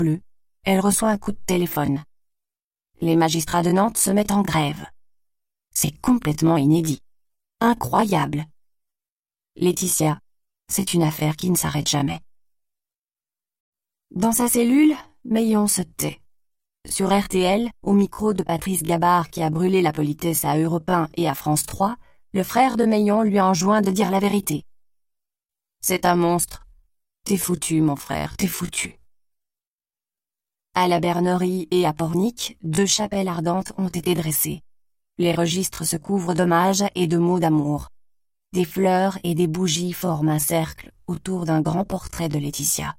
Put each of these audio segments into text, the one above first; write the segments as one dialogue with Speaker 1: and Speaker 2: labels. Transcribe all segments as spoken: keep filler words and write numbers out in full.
Speaker 1: Bleu, elle reçoit un coup de téléphone. Les magistrats de Nantes se mettent en grève. C'est complètement inédit. Incroyable. Laetitia, c'est une affaire qui ne s'arrête jamais. Dans sa cellule, Meillon se tait. Sur R T L, au micro de Patrice Gabard qui a brûlé la politesse à Europe un et à France trois, le frère de Meillon lui enjoint de dire la vérité. C'est un monstre. T'es foutu, mon frère, t'es foutu. À la Bernerie et à Pornic, deux chapelles ardentes ont été dressées. Les registres se couvrent d'hommages et de mots d'amour. Des fleurs et des bougies forment un cercle autour d'un grand portrait de Laetitia.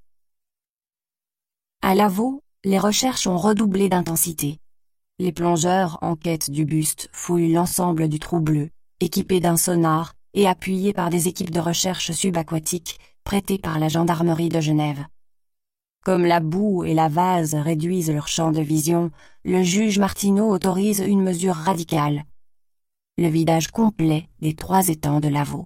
Speaker 1: À Lavaux, les recherches ont redoublé d'intensité. Les plongeurs en quête du buste fouillent l'ensemble du trou bleu, équipés d'un sonar et appuyés par des équipes de recherche subaquatiques prêtées par la gendarmerie de Genève. Comme la boue et la vase réduisent leur champ de vision, le juge Martineau autorise une mesure radicale. Le vidage complet des trois étangs de Lavaux.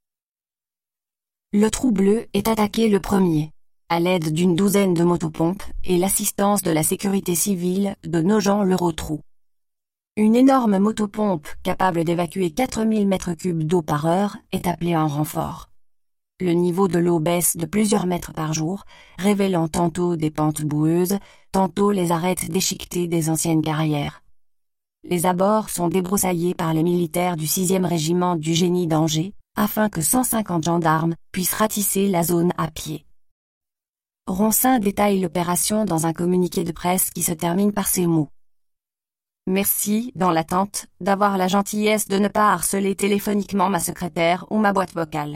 Speaker 1: Le trou bleu est attaqué le premier, à l'aide d'une douzaine de motopompes et l'assistance de la sécurité civile de Nogent-le-Rotrou. Une énorme motopompe capable d'évacuer quatre mille mètres cubes d'eau par heure est appelée en renfort. Le niveau de l'eau baisse de plusieurs mètres par jour, révélant tantôt des pentes boueuses, tantôt les arêtes déchiquetées des anciennes carrières. Les abords sont débroussaillés par les militaires du sixième régiment du génie d'Angers, afin que cent cinquante gendarmes puissent ratisser la zone à pied. Ronsin détaille l'opération dans un communiqué de presse qui se termine par ces mots. Merci, dans l'attente, d'avoir la gentillesse de ne pas harceler téléphoniquement ma secrétaire ou ma boîte vocale.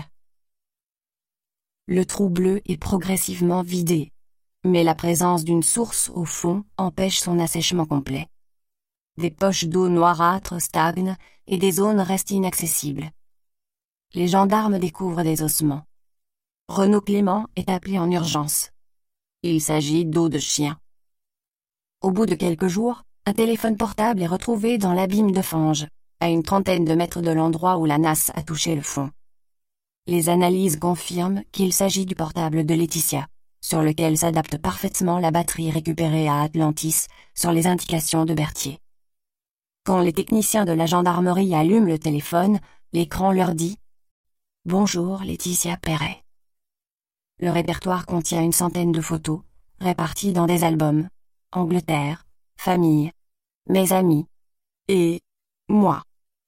Speaker 1: Le trou bleu est progressivement vidé, mais la présence d'une source au fond empêche son assèchement complet. Des poches d'eau noirâtres stagnent et des zones restent inaccessibles. Les gendarmes découvrent des ossements. Renaud Clément est appelé en urgence. Il s'agit d'eau de chien. Au bout de quelques jours, un téléphone portable est retrouvé dans l'abîme de fange, à une trentaine de mètres de l'endroit où la nasse a touché le fond. Les analyses confirment qu'il s'agit du portable de Laetitia, sur lequel s'adapte parfaitement la batterie récupérée à Atlantis sur les indications de Berthier. Quand les techniciens de la gendarmerie allument le téléphone, l'écran leur dit « Bonjour Laetitia Perret ». Le répertoire contient une centaine de photos, réparties dans des albums, Angleterre, famille, mes amis, et moi.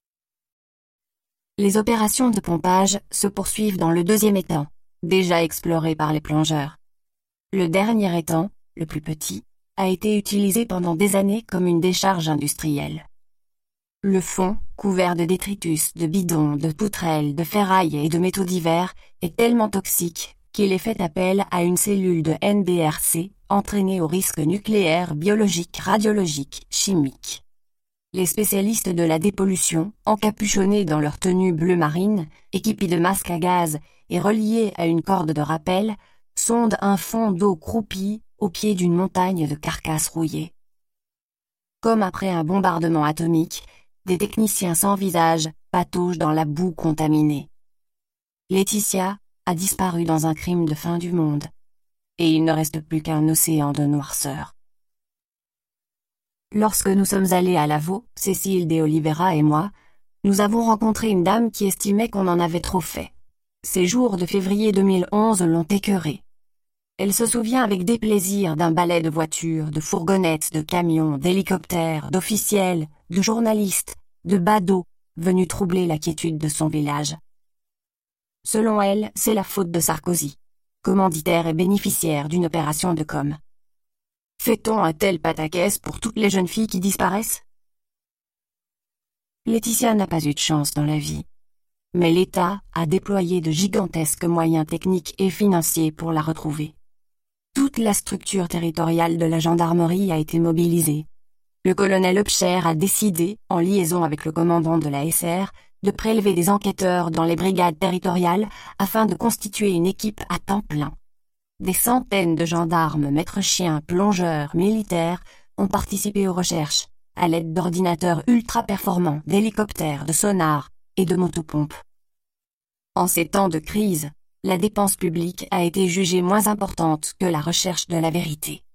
Speaker 1: Les opérations de pompage se poursuivent dans le deuxième étang, déjà exploré par les plongeurs. Le dernier étang, le plus petit, a été utilisé pendant des années comme une décharge industrielle. Le fond, couvert de détritus, de bidons, de poutrelles, de ferrailles et de métaux divers, est tellement toxique qu'il est fait appel à une cellule de N B R C entraînée au risque nucléaire, biologique, radiologique, chimique. Les spécialistes de la dépollution, encapuchonnés dans leur tenue bleu marine, équipés de masques à gaz et reliés à une corde de rappel, sondent un fond d'eau croupie au pied d'une montagne de carcasses rouillées. Comme après un bombardement atomique, des techniciens sans visage pataugent dans la boue contaminée. Laetitia a disparu dans un crime de fin du monde, et il ne reste plus qu'un océan de noirceur. Lorsque nous sommes allés à Lavaux, Cécile de Oliveira et moi, nous avons rencontré une dame qui estimait qu'on en avait trop fait. Ces jours de février deux mille onze l'ont écœurée. Elle se souvient avec déplaisir d'un balai de voitures, de fourgonnettes, de camions, d'hélicoptères, d'officiels, de journalistes, de badauds venus troubler la quiétude de son village. Selon elle, c'est la faute de Sarkozy, commanditaire et bénéficiaire d'une opération de com. Fait-on un tel pataquès pour toutes les jeunes filles qui disparaissent? Laetitia n'a pas eu de chance dans la vie, mais l'État a déployé de gigantesques moyens techniques et financiers pour la retrouver. Toute la structure territoriale de la gendarmerie a été mobilisée. Le colonel Upcher a décidé, en liaison avec le commandant de la S R, de prélever des enquêteurs dans les brigades territoriales afin de constituer une équipe à temps plein. Des centaines de gendarmes, maîtres-chiens, plongeurs, militaires ont participé aux recherches, à l'aide d'ordinateurs ultra-performants, d'hélicoptères, de sonars et de motopompes. En ces temps de crise, la dépense publique a été jugée moins importante que la recherche de la vérité.